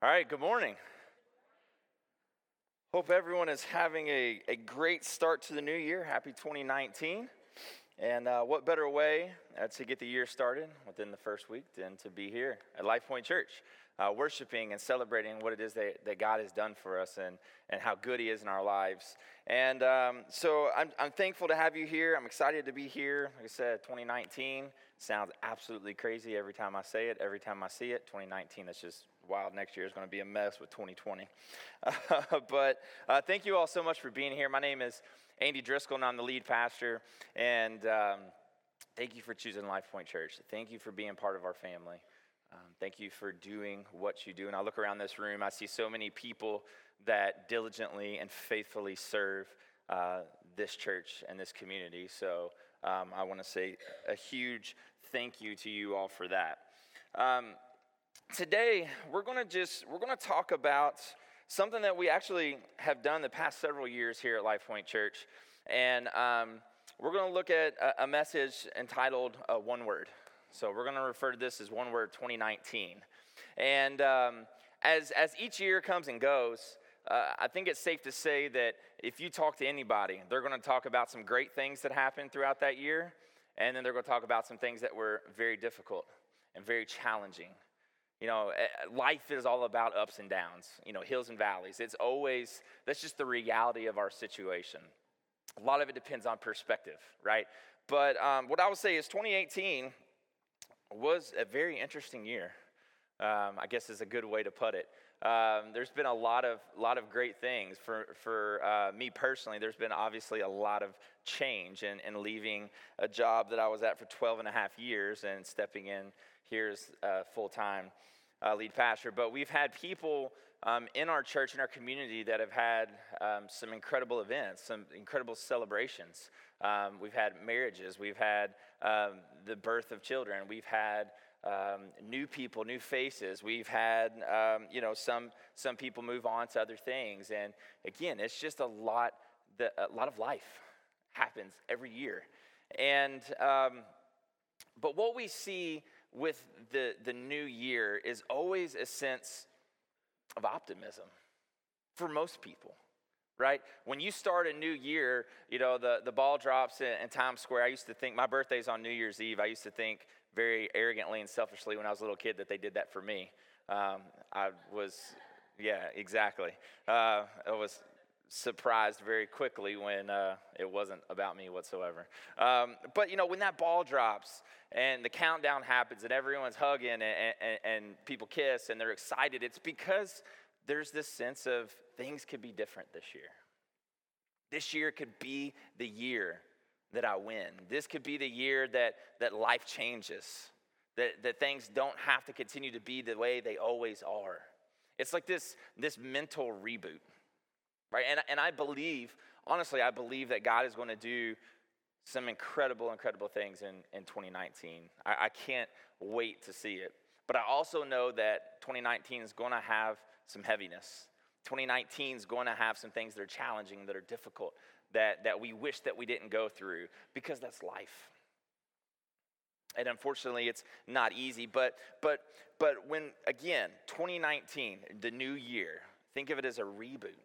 All right, good morning. Hope everyone is having a great start to the new year. Happy 2019. And what better way to get the year started within the first week than to be here at Life Point Church, worshiping and celebrating what it is that God has done for us and how good He is in our lives. And so I'm thankful to have you here. I'm excited to be here. Like I said, 2019 sounds absolutely crazy every time I say it, every time I see it. 2019, that's just wild. Next year is going to be a mess with 2020. But thank you all so much for being here. My name is Andy Driscoll, and I'm the lead pastor. And thank you for choosing Life Point Church. Thank you for being part of our family. Thank you for doing what you do. And I look around this room, I see so many people that diligently and faithfully serve this church and this community. So I want to say a huge thank you to you all for that. Today, we're going to talk about something that we actually have done the past several years here at Life Point Church. And we're going to look at a message entitled One Word. So we're going to refer to this as One Word 2019. And as each year comes and goes, I think it's safe to say that if you talk to anybody, they're going to talk about some great things that happened throughout that year. And then they're going to talk about some things that were very difficult and very challenging. You know, life is all about ups and downs, hills and valleys. That's just the reality of our situation. A lot of it depends on perspective, right? But what I would say is 2018 was a very interesting year, I guess is a good way to put it. There's been a lot of great things. For me personally, there's been obviously a lot of change in leaving a job that I was at for 12 and a half years and stepping in here as full-time lead pastor. But we've had people in our church, in our community, that have had some incredible events, some incredible celebrations. We've had marriages. We've had the birth of children. We've had new people, new faces. We've had, some people move on to other things. And again, it's just a lot of life happens every year. And but what we see with the new year is always a sense of optimism for most people, right? When you start a new year, the ball drops in Times Square. I used to think, my birthday's on New Year's Eve. I used to think very arrogantly and selfishly when I was a little kid that they did that for me. Exactly. I was surprised very quickly when it wasn't about me whatsoever. But when that ball drops and the countdown happens and everyone's hugging and people kiss and they're excited, it's because there's this sense of things could be different this year. This year could be the year that I win. This could be the year that life changes, that things don't have to continue to be the way they always are. It's like this mental reboot. Right, and I believe that God is going to do some incredible things in 2019. I can't wait to see it. But I also know that 2019 is going to have some heaviness. 2019 is going to have some things that are challenging, that are difficult, that we wish that we didn't go through, because that's life. And unfortunately, it's not easy. But when, again, 2019, the new year, think of it as a reboot.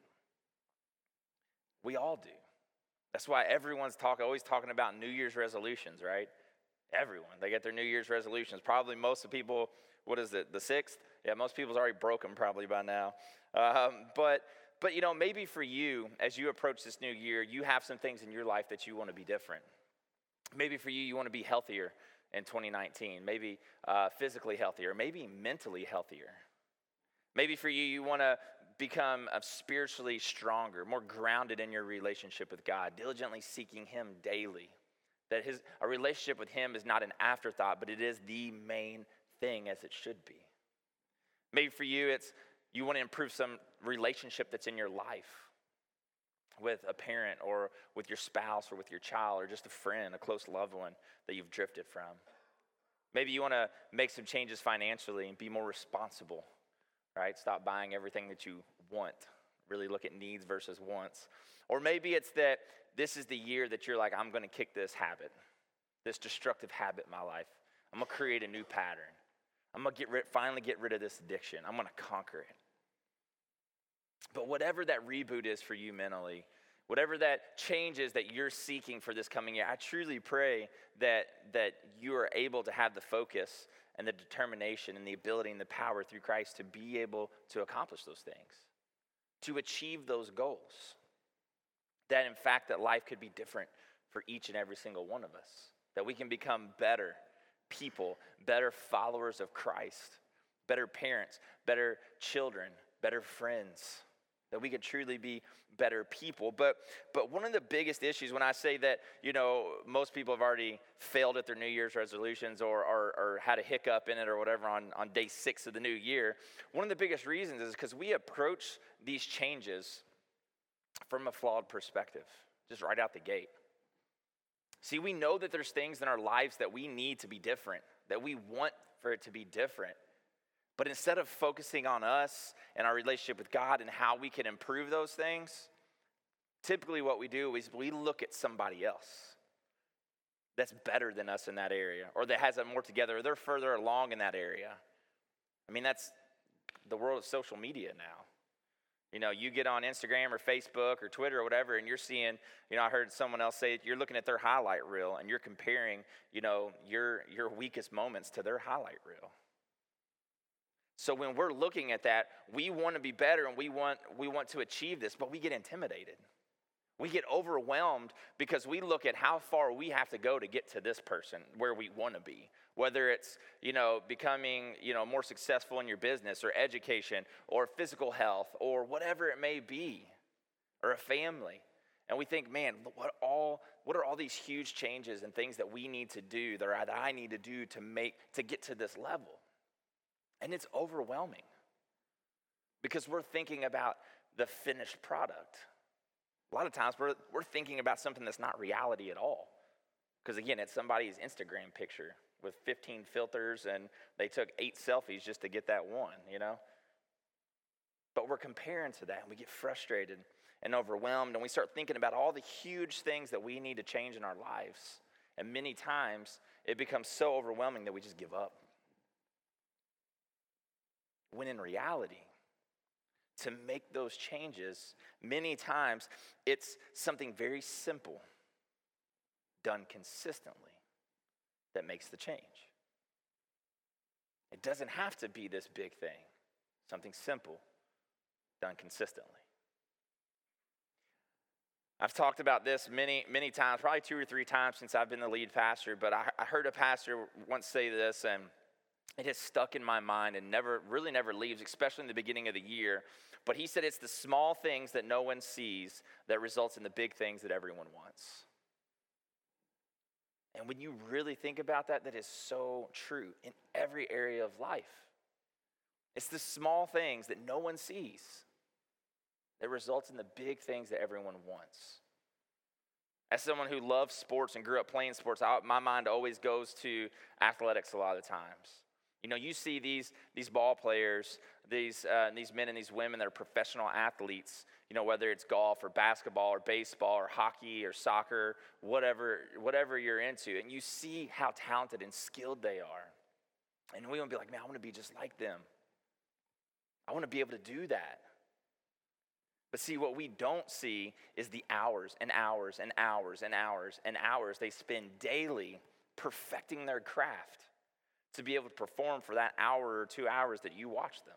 We all do. That's why everyone's always talking about New Year's resolutions, right? Everyone. They get their New Year's resolutions. Probably most of people, what is it, the 6th? Yeah, most people's already broken probably by now. But maybe for you, as you approach this new year, you have some things in your life that you want to be different. Maybe for you want to be healthier in 2019. Maybe physically healthier. Maybe mentally healthier. Maybe for you want to become spiritually stronger, more grounded in your relationship with God, diligently seeking Him daily. That a relationship with Him is not an afterthought, but it is the main thing, as it should be. Maybe for you, you want to improve some relationship that's in your life with a parent or with your spouse or with your child or just a friend, a close loved one that you've drifted from. Maybe you want to make some changes financially and be more responsible. Right? Stop buying everything that you want. Really look at needs versus wants. Or maybe it's that this is the year that you're like, I'm going to kick this habit, this destructive habit in my life. I'm going to create a new pattern. I'm going to finally get rid of this addiction. I'm going to conquer it. But whatever that reboot is for you mentally, whatever that change is that you're seeking for this coming year, I truly pray that you are able to have the focus and the determination and the ability and the power through Christ to be able to accomplish those things, to achieve those goals. That in fact, that life could be different for each and every single one of us. That we can become better people, better followers of Christ, better parents, better children, better friends. That we could truly be better people. But one of the biggest issues when I say that, most people have already failed at their New Year's resolutions or had a hiccup in it or whatever on day 6 of the new year, one of the biggest reasons is because we approach these changes from a flawed perspective, just right out the gate. See, we know that there's things in our lives that we need to be different, that we want for it to be different. But instead of focusing on us and our relationship with God and how we can improve those things, typically what we do is we look at somebody else that's better than us in that area, or that has it more together, or they're further along in that area. I mean, that's the world of social media now. You get on Instagram or Facebook or Twitter or whatever, and you're seeing, I heard someone else say, you're looking at their highlight reel, and you're comparing, your weakest moments to their highlight reel. So when we're looking at that, we want to be better, and we want to achieve this, but we get intimidated. We get overwhelmed because we look at how far we have to go to get to this person where we want to be. Whether it's, becoming, more successful in your business or education or physical health or whatever it may be, or a family. And we think, man, what are all these huge changes and things that we need to do, that I need to do to get to this level? And it's overwhelming because we're thinking about the finished product. A lot of times we're thinking about something that's not reality at all. Because again, it's somebody's Instagram picture with 15 filters and they took 8 selfies just to get that one, But we're comparing to that and we get frustrated and overwhelmed and we start thinking about all the huge things that we need to change in our lives. And many times it becomes so overwhelming that we just give up. When in reality, to make those changes, many times it's something very simple, done consistently, that makes the change. It doesn't have to be this big thing. Something simple, done consistently. I've talked about this many, many times, probably 2 or 3 times since I've been the lead pastor, but I heard a pastor once say this, and it has stuck in my mind and never leaves, especially in the beginning of the year. But he said it's the small things that no one sees that results in the big things that everyone wants. And when you really think about that, that is so true in every area of life. It's the small things that no one sees that results in the big things that everyone wants. As someone who loves sports and grew up playing sports, my mind always goes to athletics a lot of times. You see these ball players, these men and these women that are professional athletes, whether it's golf or basketball or baseball or hockey or soccer, whatever you're into, and you see how talented and skilled they are. And we want to be like, man, I want to be just like them. I want to be able to do that. But see, what we don't see is the hours and hours and hours and hours and hours they spend daily perfecting their craft to be able to perform for that hour or 2 hours that you watch them.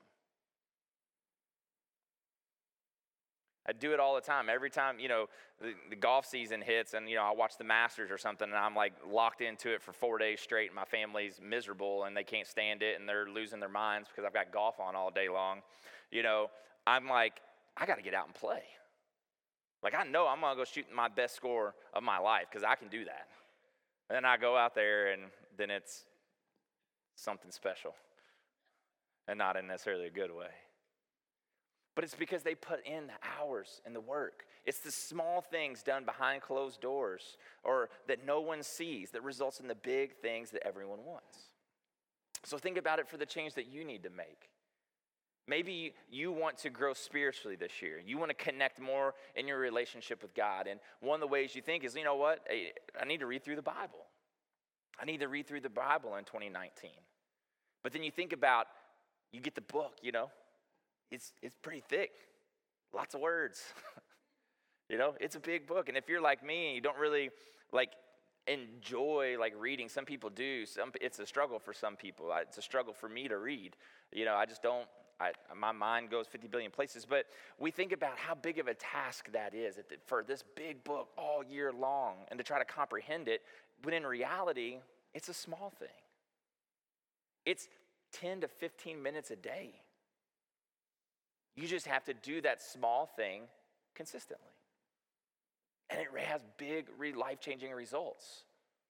I do it all the time. Every time, the golf season hits and, I watch the Masters or something and I'm like locked into it for 4 days straight and my family's miserable and they can't stand it and they're losing their minds because I've got golf on all day long. I'm like, I got to get out and play. Like, I know I'm going to go shoot my best score of my life because I can do that. And then I go out there and then it's something special and not in necessarily a good way. But it's because they put in the hours and the work. It's the small things done behind closed doors or that no one sees that results in the big things that everyone wants. So think about it for the change that you need to make. Maybe you want to grow spiritually this year. You want to connect more in your relationship with God. And one of the ways you think is, I need to read through the Bible. I need to read through the Bible in 2019. But then you think about, you get the book, it's pretty thick. lots of words. It's a big book. And if you're like me and you don't really enjoy reading, some people do. It's a struggle for some people. It's a struggle for me to read. I just don't. My mind goes 50 billion places. But we think about how big of a task that is for this big book all year long and to try to comprehend it, when in reality, it's a small thing. It's 10 to 15 minutes a day. You just have to do that small thing consistently. And it has big, life-changing results.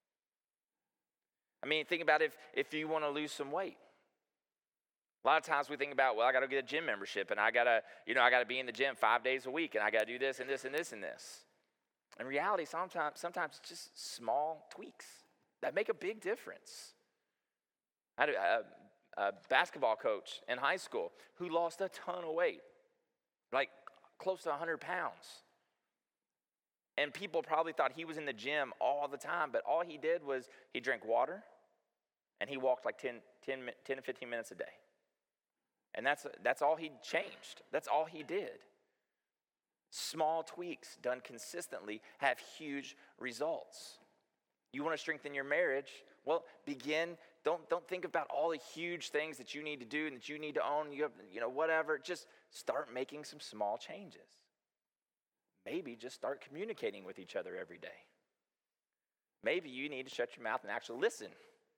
I mean, think about if you want to lose some weight. A lot of times we think about, I got to get a gym membership, and I got to be in the gym 5 days a week, and I got to do this and this and this and this. In reality, sometimes it's just small tweaks that make a big difference. I had a basketball coach in high school who lost a ton of weight, close to 100 pounds. And people probably thought he was in the gym all the time, but all he did was he drank water and he walked 10 to 15 minutes a day. And that's all he changed. That's all he did. Small tweaks done consistently have huge results. You want to strengthen your marriage? Well, don't think about all the huge things that you need to do and that you need to own, whatever. Just start making some small changes. Maybe just start communicating with each other every day. Maybe you need to shut your mouth and actually listen.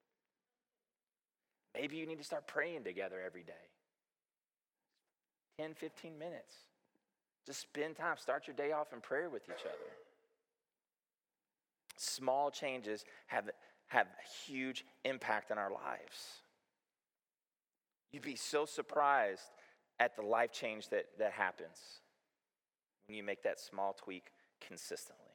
Maybe you need to start praying together every day. 10, 15 minutes. Just spend time. Start your day off in prayer with each other. Small changes have huge impact on our lives. You'd be so surprised at the life change that happens when you make that small tweak consistently.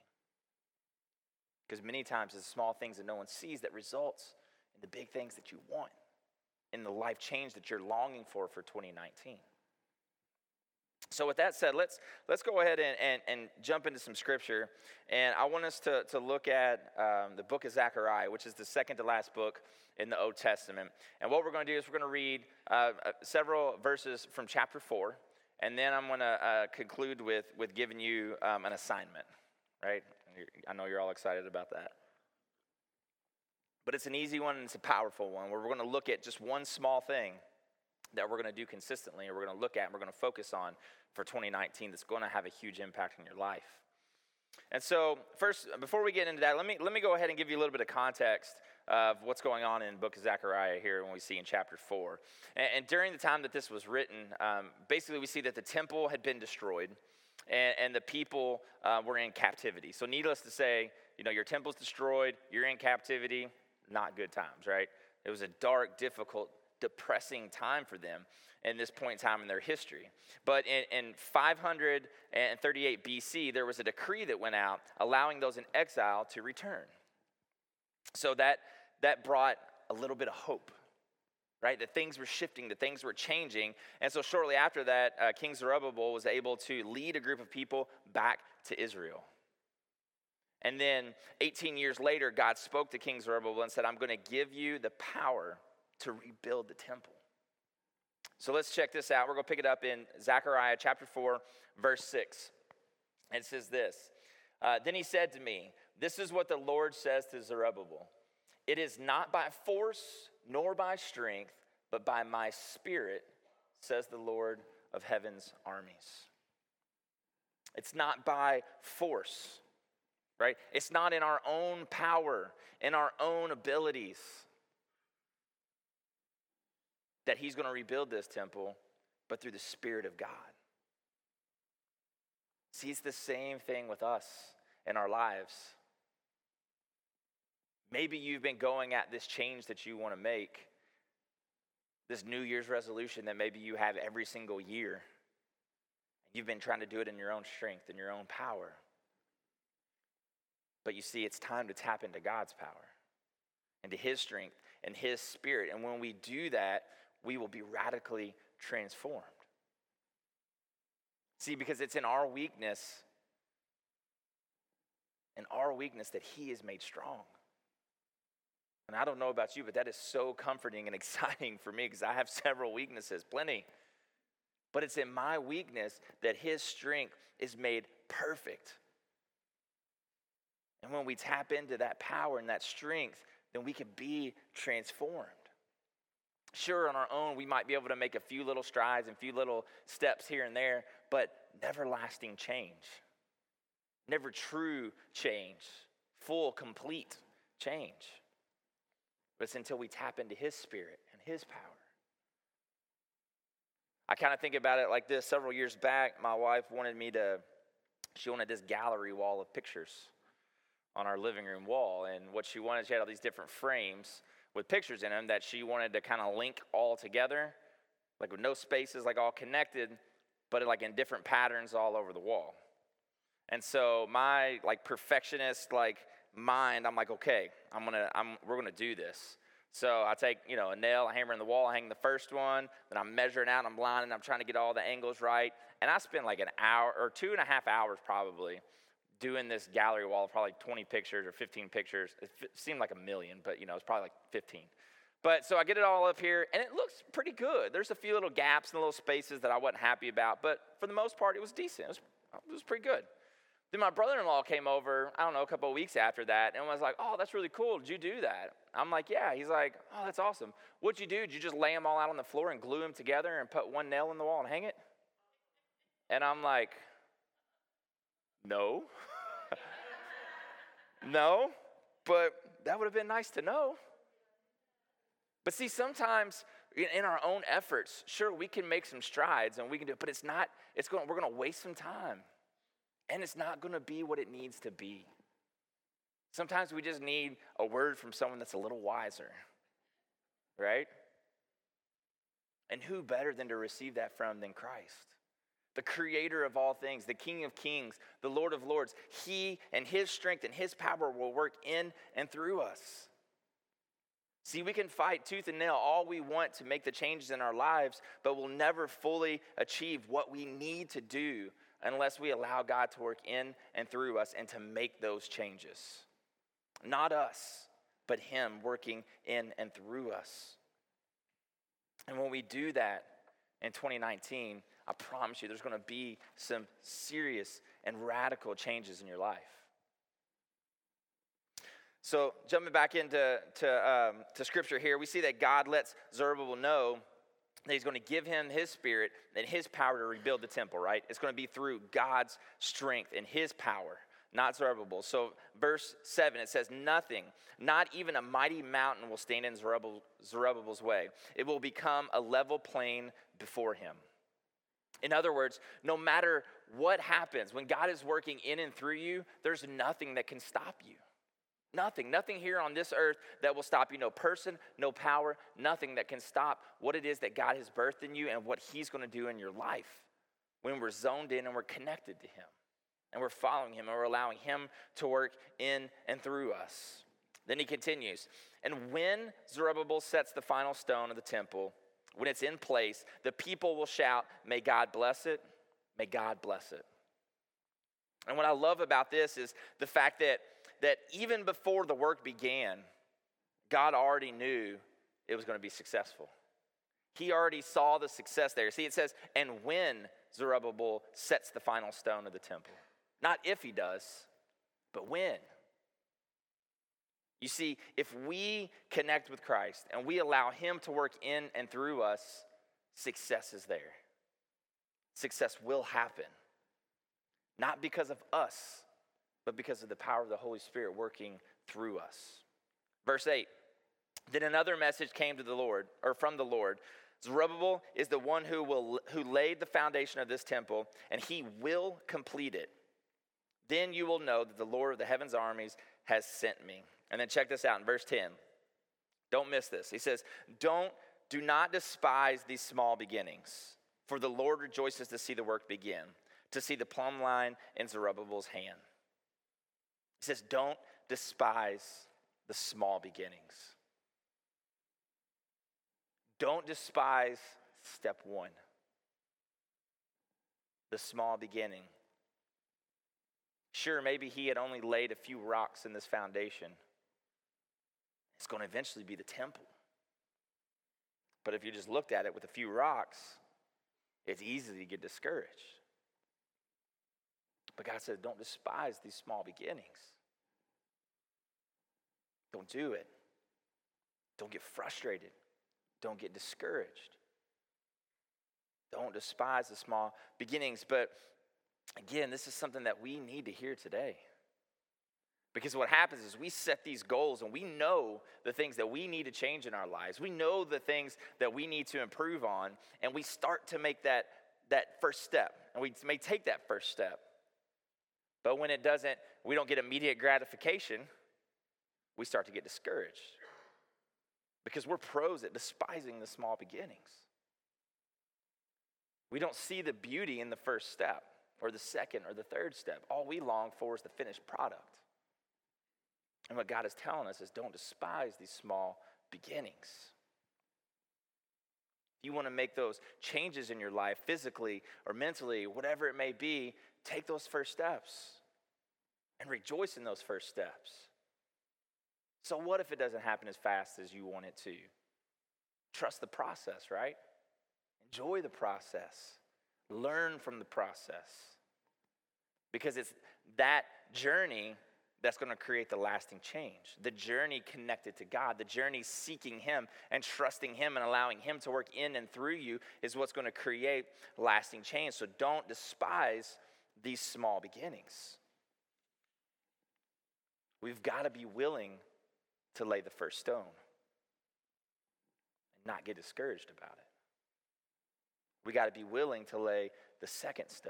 Because many times it's small things that no one sees that results in the big things that you want, in the life change that you're longing for 2019. So with that said, let's go ahead and jump into some scripture. And I want us to look at the book of Zechariah, which is the second to last book in the Old Testament. And what we're going to do is we're going to read several verses from chapter 4. And then I'm going to conclude with giving you an assignment, right? I know you're all excited about that. But it's an easy one and it's a powerful one where we're going to look at just one small thing that we're going to do consistently, and we're going to look at and we're going to focus on for 2019 that's going to have a huge impact on your life. And so first, before we get into that, let me go ahead and give you a little bit of context of what's going on in the book of Zechariah here when we see in chapter 4. And during the time that this was written, basically we see that the temple had been destroyed and the people were in captivity. So needless to say, your temple's destroyed, you're in captivity, not good times, right? It was a dark, difficult, depressing time for them in this point in time in their history. But in 538 BC, there was a decree that went out allowing those in exile to return. So that brought a little bit of hope, right? That things were shifting, that things were changing. And so shortly after that, King Zerubbabel was able to lead a group of people back to Israel. And then 18 years later, God spoke to King Zerubbabel and said, I'm going to give you the power to rebuild the temple. So let's check this out. We're going to pick it up in Zechariah chapter 4, verse 6. It says this, Then he said to me, this is what the Lord says to Zerubbabel. It is not by force nor by strength, but by my spirit, says the Lord of heaven's armies. It's not by force, right? It's not in our own power, in our own abilities, that he's going to rebuild this temple, but through the Spirit of God. See, it's the same thing with us in our lives. Maybe you've been going at this change that you want to make, this New Year's resolution that maybe you have every single year. You've been trying to do it in your own strength, in your own power. But you see, it's time to tap into God's power, into his strength and his Spirit. And when we do that, we will be radically transformed. See, because it's in our weakness that he is made strong. And I don't know about you, but that is so comforting and exciting for me because I have several weaknesses, plenty. But it's in my weakness that his strength is made perfect. And when we tap into that power and that strength, then we can be transformed. Sure, on our own, we might be able to make a few little strides and a few little steps here and there, but never lasting change. Never true change. Full, complete change. But it's until we tap into his spirit and his power. I kind of think about it like this. Several years back, my wife wanted this gallery wall of pictures on our living room wall. And what she wanted, she had all these different frames with pictures in them that she wanted to kind of link all together, like with no spaces, like all connected, but like in different patterns all over the wall. And so my like perfectionist like mind, I'm like, okay, we're gonna do this. So I take, a nail, I hammer in the wall, I hang the first one, then I'm measuring out, I'm lining, I'm trying to get all the angles right. And I spend like an hour or 2.5 hours probably doing this gallery wall, probably 20 pictures or 15 pictures. It seemed like a million, but it's probably like 15. But so I get it all up here, and it looks pretty good. There's a few little gaps and little spaces that I wasn't happy about, but for the most part, it was decent. It was pretty good. Then my brother-in-law came over, I don't know, a couple of weeks after that, and was like, oh, that's really cool. Did you do that? I'm like, yeah. He's like, oh, that's awesome. What'd you do? Did you just lay them all out on the floor and glue them together and put one nail in the wall and hang it? And I'm like, no. No, but that would have been nice to know. But see, sometimes in our own efforts, sure, we can make some strides and we can do it, but we're going to waste some time. And it's not going to be what it needs to be. Sometimes we just need a word from someone that's a little wiser, right? And who better than to receive that from than Christ? The creator of all things, the King of kings, the Lord of lords. He and his strength and his power will work in and through us. See, we can fight tooth and nail all we want to make the changes in our lives, but we'll never fully achieve what we need to do unless we allow God to work in and through us and to make those changes. Not us, but him working in and through us. And when we do that in 2019, I promise you there's going to be some serious and radical changes in your life. So jumping back into Scripture here, we see that God lets Zerubbabel know that he's going to give him his spirit and his power to rebuild the temple, right? It's going to be through God's strength and his power, not Zerubbabel. So verse 7, it says, nothing, not even a mighty mountain will stand in Zerubbabel's way. It will become a level plain before him. In other words, no matter what happens, when God is working in and through you, there's nothing that can stop you. Nothing here on this earth that will stop you. No person, no power, nothing that can stop what it is that God has birthed in you and what he's going to do in your life when we're zoned in and we're connected to him and we're following him and we're allowing him to work in and through us. Then he continues, and when Zerubbabel sets the final stone of the temple, when it's in place, the people will shout, may God bless it, may God bless it. And what I love about this is the fact that even before the work began, God already knew it was going to be successful. He already saw the success there. See, it says, and when Zerubbabel sets the final stone of the temple. Not if he does, but when. You see, if we connect with Christ and we allow him to work in and through us, success is there. Success will happen. Not because of us, but because of the power of the Holy Spirit working through us. Verse 8, then another message came to the Lord, or from the Lord. Zerubbabel is the one who laid the foundation of this temple, and he will complete it. Then you will know that the Lord of the heaven's armies has sent me. And then check this out in verse 10. Don't miss this. He says, do not despise these small beginnings, for the Lord rejoices to see the work begin, to see the plumb line in Zerubbabel's hand. He says, don't despise the small beginnings. Don't despise step one, the small beginning. Sure, maybe he had only laid a few rocks in this foundation. It's going to eventually be the temple. But if you just looked at it with a few rocks, It's easy to get discouraged. But God said, don't despise these small beginnings. Don't do it. Don't get frustrated. Don't get discouraged. Don't despise the small beginnings. But again, this is something that we need to hear today. Because what happens is we set these goals and we know the things that we need to change in our lives. We know the things that we need to improve on, and we start to make that first step. And we may take that first step. But when we don't get immediate gratification, we start to get discouraged. Because we're pros at despising the small beginnings. We don't see the beauty in the first step, or the second, or the third step. All we long for is the finished product. And what God is telling us is don't despise these small beginnings. If you want to make those changes in your life, physically or mentally, whatever it may be, take those first steps and rejoice in those first steps. So what if it doesn't happen as fast as you want it to? Trust the process, right? Enjoy the process. Learn from the process. Because it's that journey that's going to create the lasting change. The journey connected to God, the journey seeking Him and trusting Him and allowing Him to work in and through you is what's going to create lasting change. So don't despise these small beginnings. We've got to be willing to lay the first stone and not get discouraged about it. We got to be willing to lay the second stone.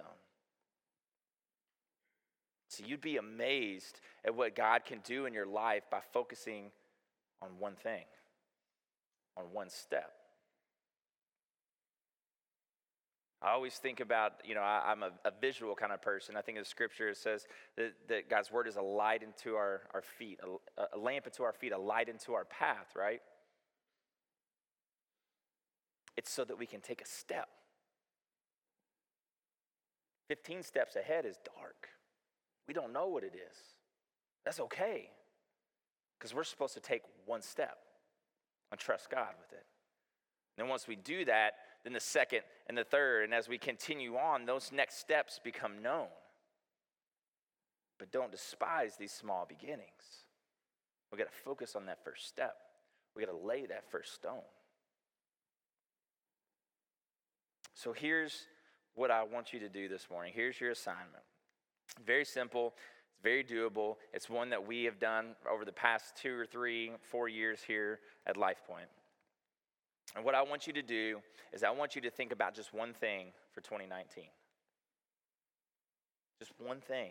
So you'd be amazed at what God can do in your life by focusing on one thing, on one step. I always think about, I'm a visual kind of person. I think in the scripture it says that God's word is a light into our feet, a lamp into our feet, a light into our path, right? It's so that we can take a step. 15 steps ahead is dark. We don't know what it is. That's okay. Because we're supposed to take one step and trust God with it. And then once we do that, then the second and the third, and as we continue on, those next steps become known. But don't despise these small beginnings. We got to focus on that first step. We got to lay that first stone. So here's what I want you to do this morning. Here's your assignment. Very simple. It's very doable. It's one that we have done over the past 2 or 3, 4 years here at LifePoint. And what I want you to do is I want you to think about just one thing for 2019. Just one thing.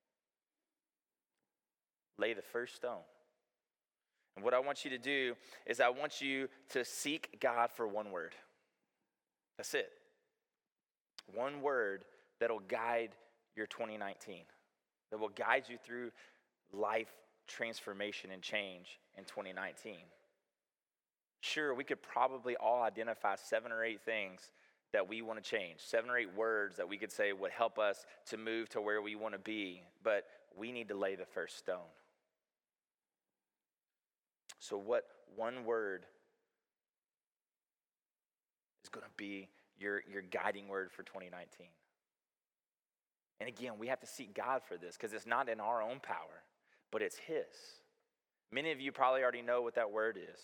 Lay the first stone. And what I want you to do is I want you to seek God for one word. That's it. One word that'll guide your 2019, that will guide you through life transformation and change in 2019. Sure, we could probably all identify 7 or 8 things that we want to change, 7 or 8 words that we could say would help us to move to where we want to be, but we need to lay the first stone. So what one word is going to be your guiding word for 2019? And again, we have to seek God for this because it's not in our own power, but it's His. Many of you probably already know what that word is.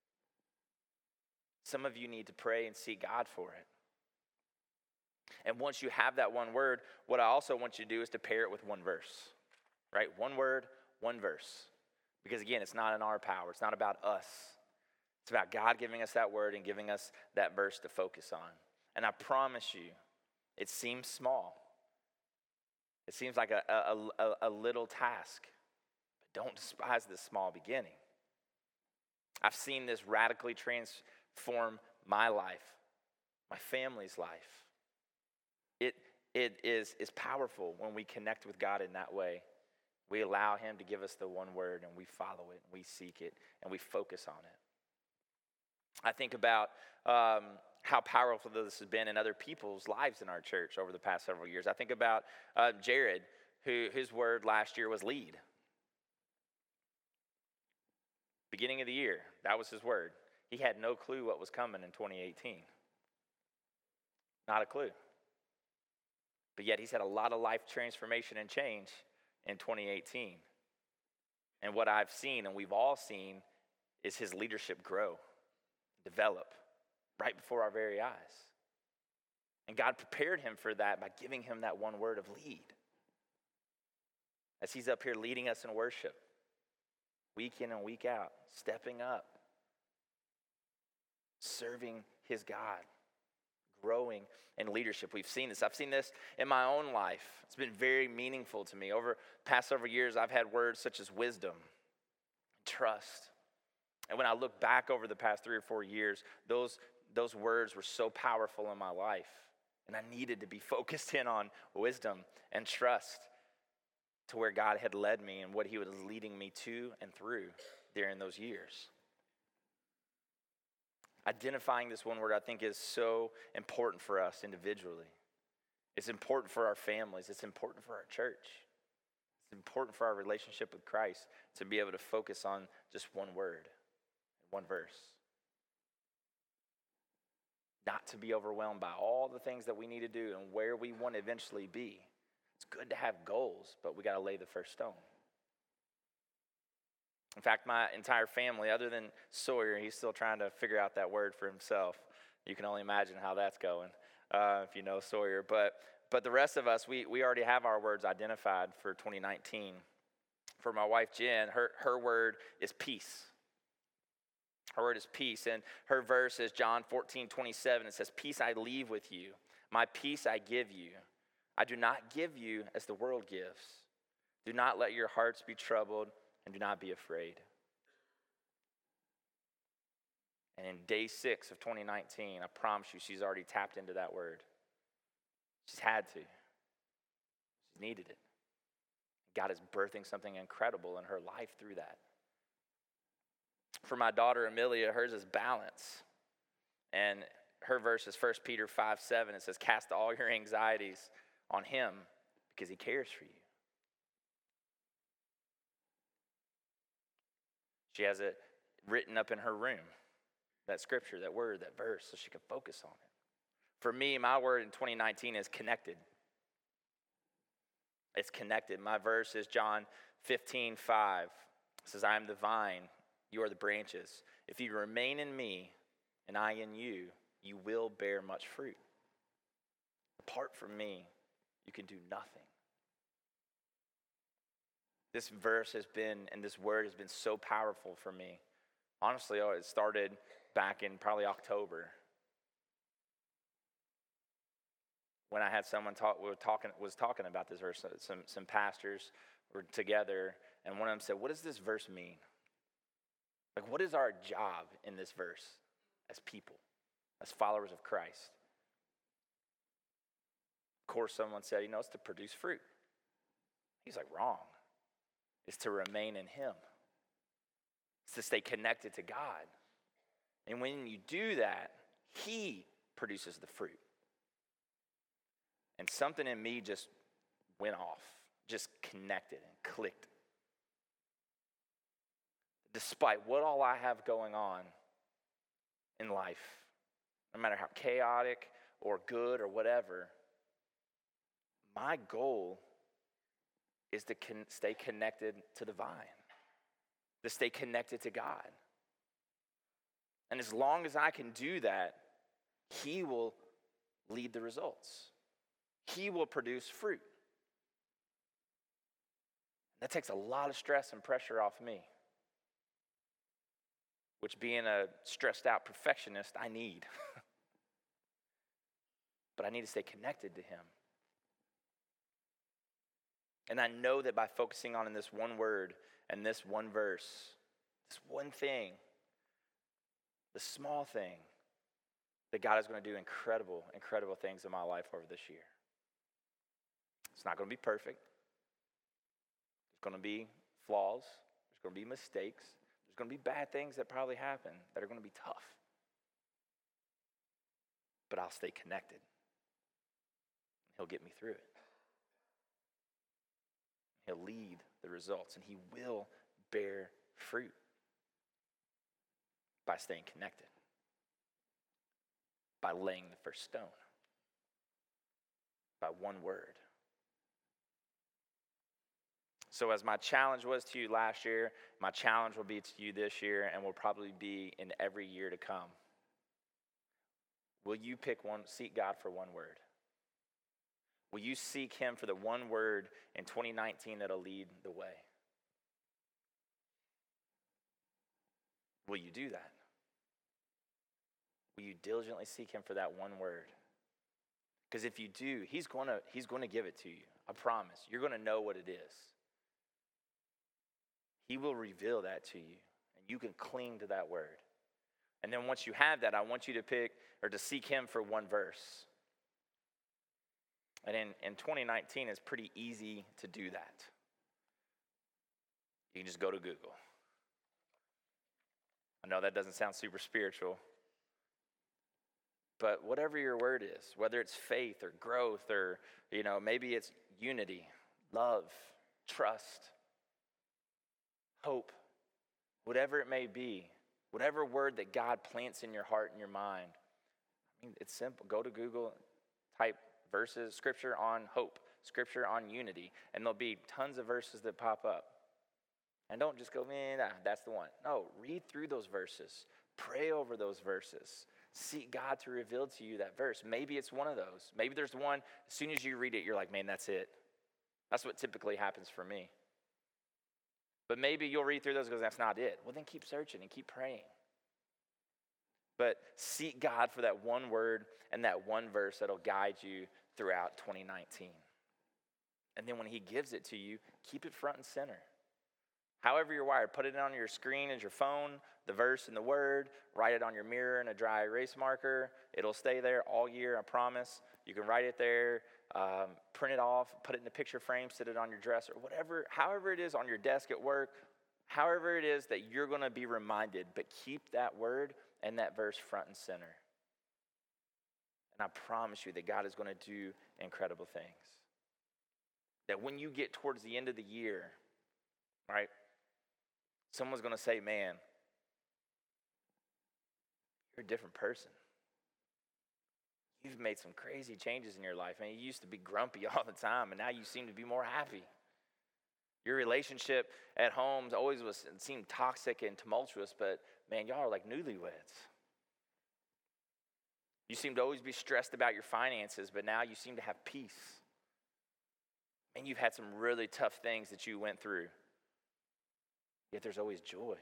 Some of you need to pray and seek God for it. And once you have that one word, what I also want you to do is to pair it with one verse, right? One word, one verse. Because again, it's not in our power. It's not about us. It's about God giving us that word and giving us that verse to focus on. And I promise you, it seems small. It seems like a little task, but don't despise this small beginning. I've seen this radically transform my life, my family's life. It is powerful when we connect with God in that way. We allow Him to give us the one word, and we follow it, and we seek it, and we focus on it. I think about how powerful this has been in other people's lives in our church over the past several years. I think about Jared, whose word last year was lead. Beginning of the year, that was his word. He had no clue what was coming in 2018. Not a clue. But yet he's had a lot of life transformation and change in 2018. And what I've seen, and we've all seen, is his leadership grow, develop right before our very eyes. And God prepared him for that by giving him that one word of lead. As he's up here leading us in worship, week in and week out, stepping up, serving his God, growing in leadership. We've seen this. I've seen this in my own life. It's been very meaningful to me. Over past several years, I've had words such as wisdom, trust. And when I look back over the past 3 or 4 years, those words were so powerful in my life. And I needed to be focused in on wisdom and trust to where God had led me and what he was leading me to and through during those years. Identifying this one word, I think, is so important for us individually. It's important for our families. It's important for our church. It's important for our relationship with Christ to be able to focus on just one word, one verse. Not to be overwhelmed by all the things that we need to do and where we want to eventually be. It's good to have goals, but we got to lay the first stone. In fact, my entire family, other than Sawyer, he's still trying to figure out that word for himself. You can only imagine how that's going if you know Sawyer. But the rest of us, we already have our words identified for 2019. For my wife, Jen, her word is peace. Her word is peace, and her verse is John 14:27. It says, "Peace I leave with you, my peace I give you. I do not give you as the world gives. Do not let your hearts be troubled, and do not be afraid." And in day 6 of 2019, I promise you, she's already tapped into that word. She's had to. She's needed it. God is birthing something incredible in her life through that. For my daughter, Amelia, hers is balance. And her verse is 1 Peter 5:7. It says, "Cast all your anxieties on him because he cares for you." She has it written up in her room, that scripture, that word, that verse, so she can focus on it. For me, my word in 2019 is connected. It's connected. My verse is John 15:5. It says, "I am the vine, you are the branches. If you remain in me and I in you, you will bear much fruit. Apart from me, you can do nothing." This verse has been, and this word has been so powerful for me. Honestly, it started back in probably October, when I had someone was talking about this verse. Some pastors were together, and one of them said, "What does this verse mean? Like, what is our job in this verse as people, as followers of Christ?" Of course, someone said, it's to produce fruit. He's like, wrong. It's to remain in him. It's to stay connected to God. And when you do that, he produces the fruit. And something in me just went off, just connected and clicked. Despite what all I have going on in life, no matter how chaotic or good or whatever, my goal is to stay connected to the vine, to stay connected to God. And as long as I can do that, he will lead the results. He will produce fruit. That takes a lot of stress and pressure off me, which, being a stressed out perfectionist, I need. But I need to stay connected to him. And I know that by focusing on this one word and this one verse, this one thing, the small thing, that God is going to do incredible, incredible things in my life over this year. It's not going to be perfect. There's going to be flaws. There's going to be mistakes. There's going to be bad things that probably happen that are going to be tough. But I'll stay connected. He'll get me through it. He'll lead the results, and he will bear fruit by staying connected, by laying the first stone. By one word. So as my challenge was to you last year, my challenge will be to you this year and will probably be in every year to come. Will you seek God for one word? Will you seek him for the one word in 2019 that'll lead the way? Will you do that? Will you diligently seek him for that one word? Because if you do, he's going to give it to you. I promise. You're going to know what it is. He will reveal that to you, and you can cling to that word. And then once you have that, I want you to pick or to seek him for one verse. And in 2019, it's pretty easy to do that. You can just go to Google. I know that doesn't sound super spiritual, but whatever your word is, whether it's faith or growth or, maybe it's unity, love, trust, hope, whatever it may be, whatever word that God plants in your heart and your mind. It's simple. Go to Google, type verses, scripture on hope, scripture on unity, and there'll be tons of verses that pop up. And don't just go, that's the one. No, read through those verses. Pray over those verses. Seek God to reveal to you that verse. Maybe it's one of those. Maybe there's one, as soon as you read it, you're like, man, that's it. That's what typically happens for me. But maybe you'll read through those and go, that's not it. Well, then keep searching and keep praying. But seek God for that one word and that one verse that'll guide you throughout 2019. And then when he gives it to you, keep it front and center. However you're wired, put it on your screen as your phone, the verse and the word. Write it on your mirror in a dry erase marker. It'll stay there all year, I promise. You can write it there, print it off, put it in a picture frame, sit it on your dresser, whatever, however it is on your desk at work, however it is that you're going to be reminded, but keep that word and that verse front and center. And I promise you that God is going to do incredible things. That when you get towards the end of the year, right, someone's going to say, man, you're a different person. You've made some crazy changes in your life. Man, you used to be grumpy all the time, and now you seem to be more happy. Your relationship at home seemed toxic and tumultuous, but man, y'all are like newlyweds. You seem to always be stressed about your finances, but now you seem to have peace. And you've had some really tough things that you went through. Yet there's always joy.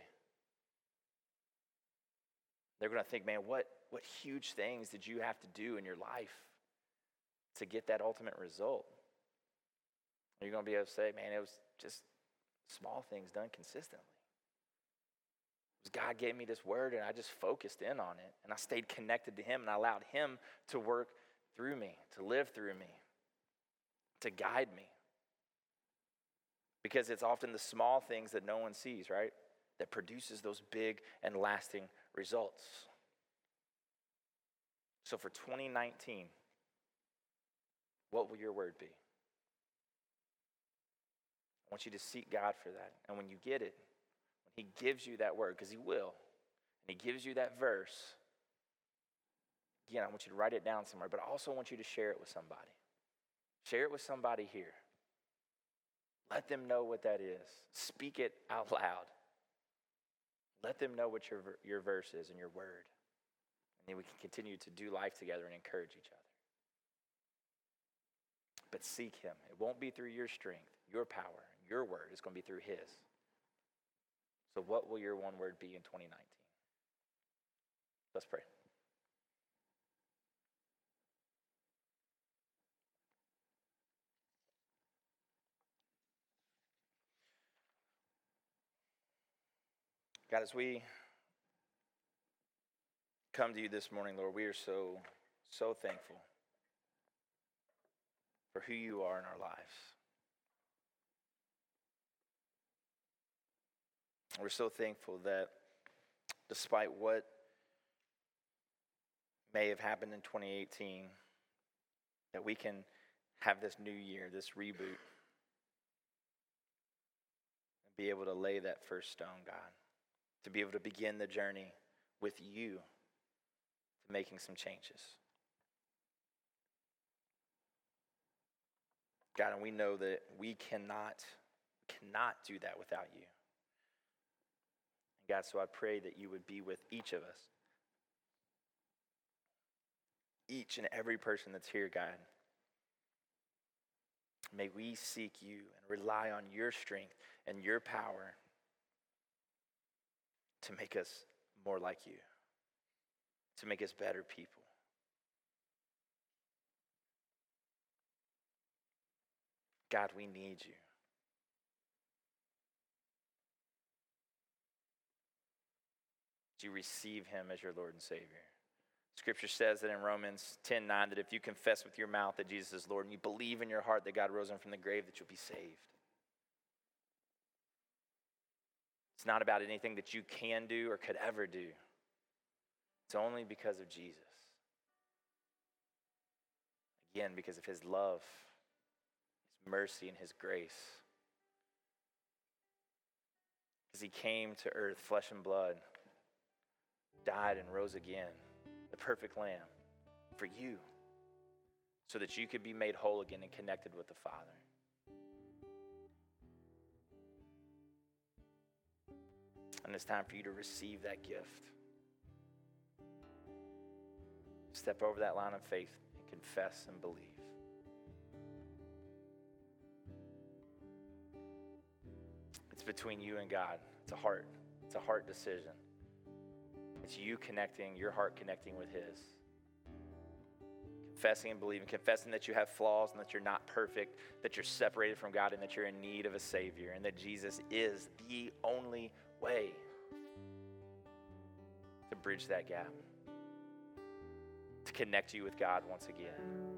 They're going to think, man, what huge things did you have to do in your life to get that ultimate result? And you're going to be able to say, man, it was just small things done consistently. God gave me this word and I just focused in on it. And I stayed connected to him and I allowed him to work through me, to live through me, to guide me. Because it's often the small things that no one sees, right? That produces those big and lasting results. So for 2019, what will your word be? I want you to seek God for that. And when you get it, when he gives you that word, because he will, and he gives you that verse, again, I want you to write it down somewhere, but I also want you to share it with somebody. Share it with somebody here. Let them know what that is. Speak it out loud. Let them know what your verse is and your word. And then we can continue to do life together and encourage each other. But seek him. It won't be through your strength, your power, your word. It's going to be through his. So what will your one word be in 2019? Let's pray. God, as we come to you this morning, Lord, we are so thankful for who you are in our lives. We're so thankful that despite what may have happened in 2018, that we can have this new year, this reboot, and be able to lay that first stone, God. To be able to begin the journey with you to making some changes. God, and we know that we cannot do that without you. And God, so I pray that you would be with each of us. Each and every person that's here, God. May we seek you and rely on your strength and your power to make us more like you, to make us better people. God, we need you. Do you receive him as your Lord and Savior? Scripture says that in Romans 10:9 that if you confess with your mouth that Jesus is Lord and you believe in your heart that God rose him from the grave, that you'll be saved. It's not about anything that you can do or could ever do. It's only because of Jesus. Again, because of his love, his mercy, and his grace. Because he came to earth, flesh and blood, died and rose again, the perfect lamb, for you, so that you could be made whole again and connected with the Father. And it's time for you to receive that gift. Step over that line of faith and confess and believe. It's between you and God. It's a heart decision. It's you connecting, your heart connecting with his. Confessing and believing, confessing that you have flaws and that you're not perfect, that you're separated from God and that you're in need of a Savior and that Jesus is the only way to bridge that gap, to connect you with God once again.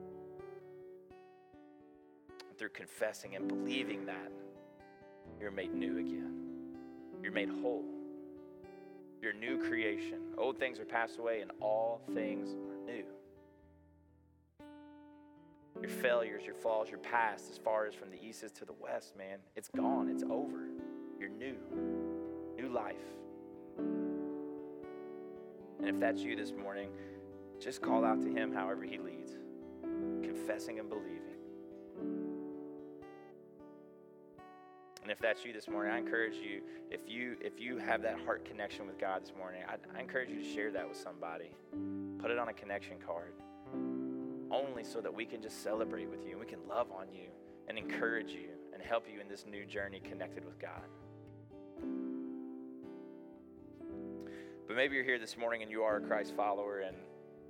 And through confessing and believing that, you're made new again. You're made whole. You're a new creation. Old things are passed away and all things are new. Your failures, your flaws, your past, as far as from the east is to the west, man, it's gone. It's over. You're new. New life. And if that's you this morning, just call out to him however he leads, confessing and believing. And if that's you this morning, I encourage you, if you have that heart connection with God this morning, I encourage you to share that with somebody. Put it on a connection card. Only so that we can just celebrate with you and we can love on you and encourage you and help you in this new journey connected with God. But maybe you're here this morning and you are a Christ follower, and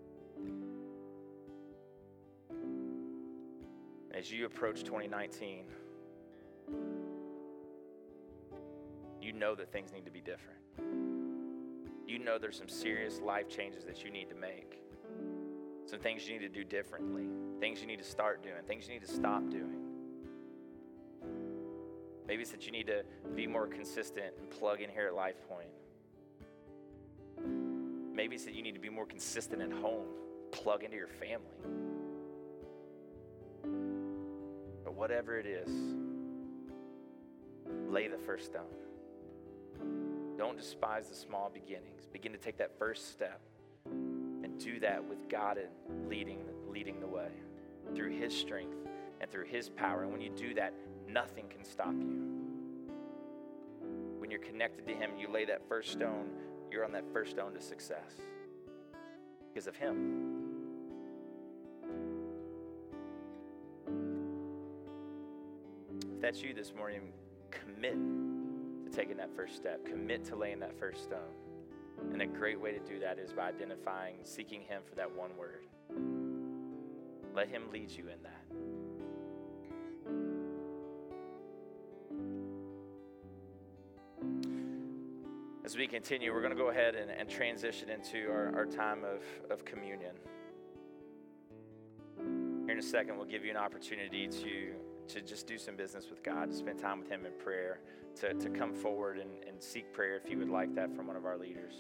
as you approach 2019, you know that things need to be different. You know there's some serious life changes that you need to make. Some things you need to do differently. Things you need to start doing. Things you need to stop doing. Maybe it's that you need to be more consistent and plug in here at Life Point. Maybe it's that you need to be more consistent at home. Plug into your family. But whatever it is, lay the first stone. Don't despise the small beginnings. Begin to take that first step and do that with God and leading the way through his strength and through his power. And when you do that, nothing can stop you. When you're connected to him, you lay that first stone, you're on that first stone to success because of him. If that's you this morning, commit to taking that first step. Commit to laying that first stone. And a great way to do that is by identifying, seeking him for that one word. Let him lead you in that. As we continue, we're going to go ahead and transition into our time of communion. Here in a second, we'll give you an opportunity to just do some business with God, to spend time with him in prayer, to come forward and seek prayer if you would like that from one of our leaders.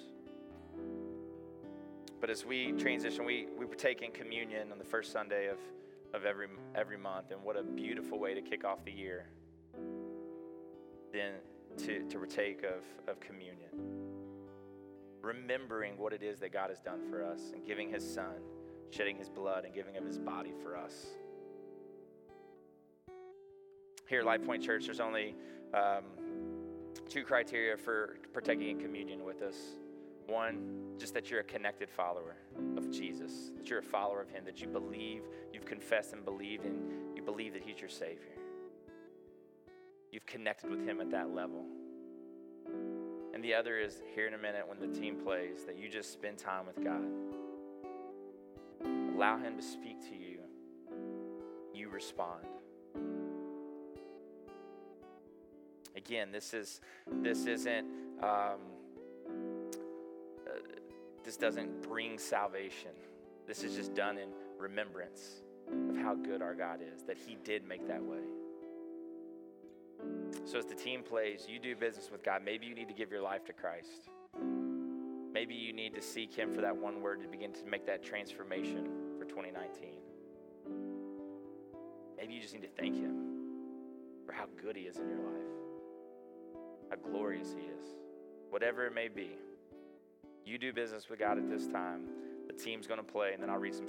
But as we transition, we partake in communion on the first Sunday of every month, and what a beautiful way to kick off the year. Then to partake of communion. Remembering what it is that God has done for us and giving his son, shedding his blood and giving of his body for us. Here at Life Point Church, there's only 2 criteria for partaking in communion with us. One, just that you're a connected follower of Jesus, that you're a follower of him, that you believe, you've confessed and believed, and you believe that he's your Savior. You've connected with him at that level. And the other is, here in a minute when the team plays, that you just spend time with God. Allow him to speak to you. You respond. Again, this doesn't bring salvation. This is just done in remembrance of how good our God is, that he did make that way. So as the team plays, you do business with God. Maybe you need to give your life to Christ. Maybe you need to seek him for that one word to begin to make that transformation for 2019. Maybe you just need to thank him for how good he is in your life, how glorious he is. Whatever it may be, you do business with God at this time. The team's going to play, and then I'll read some